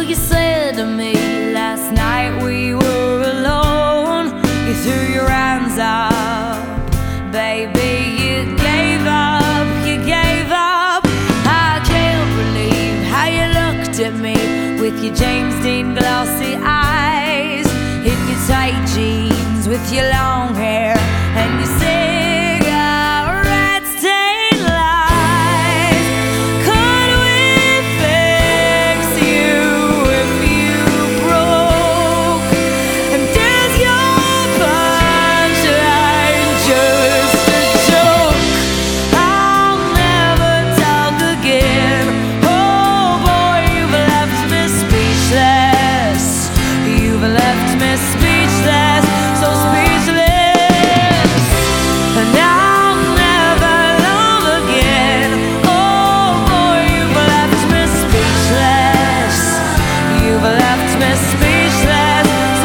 You said to me last night we were alone. You threw your hands up, baby, you gave up, you gave up. I can't believe how you looked at me with your James Dean glossy eyes, in your tight jeans with your long hair and your cigarette stained lies. Could we fix you if you broke? And is your punchline just a joke? I'll never talk again. Oh boy, you've left me speechless. You've left me speechless, so speechless. And I'll never love again. Oh boy, you've left me speechless. You've left me speechless, so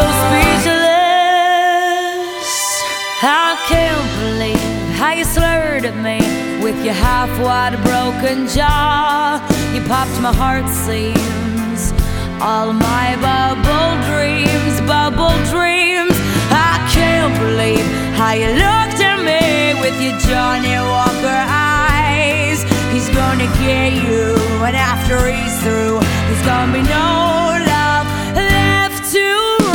speechless. I can't believe how you slurred at me with your half-wide broken jaw. You popped my heart seams, all my bubble dreams, bubble dreams. I can't believe how you looked at me with your Johnny Walker eyes. He's gonna get you, and after he's through, there's gonna be no love left to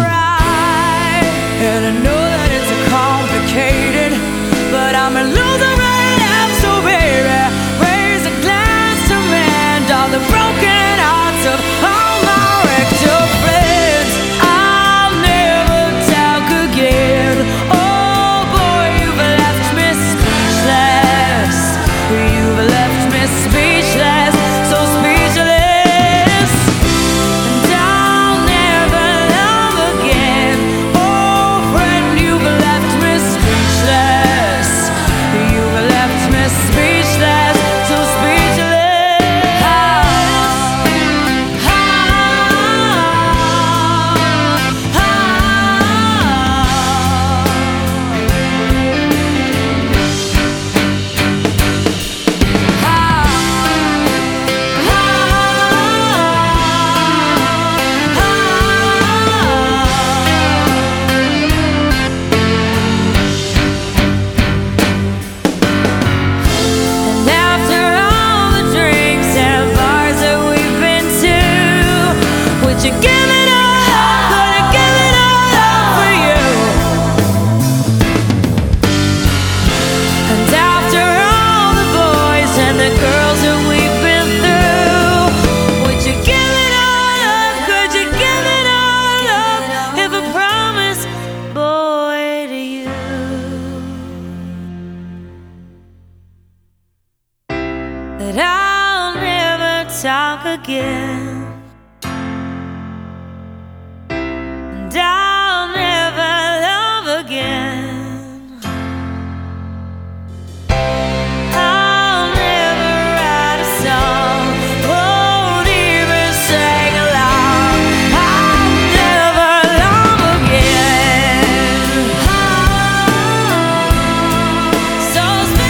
ride. And I know that it's complicated, but I'm a loser right now, so baby, raise a glass to mend all the broken hearts of all my wrecked up friends. I'll never talk again. Oh boy, you've left me speechless. You've left me speechless, so speechless. And I'll never love again. Oh friend, you've left me speechless. You've left me speechless, so speechless. You give it all, gonna give it all up for you. And after all the boys and the girls that we've been through, would you give it all up? Could you give it all up if I promised, boy, to you that I'll never talk again? And I'll never love again. I'll never write a song, won't even sing along. I'll never love again. So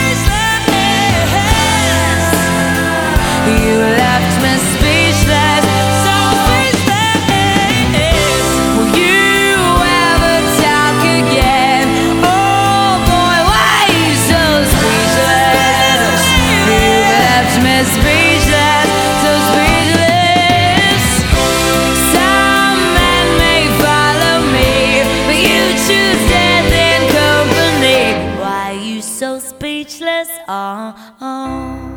speechless. You left me speechless, so speechless. Will you ever talk again? Oh boy, why you so speechless? You left me speechless, so speechless. Some men may follow me, but you choose death and company. Why you so speechless? Oh.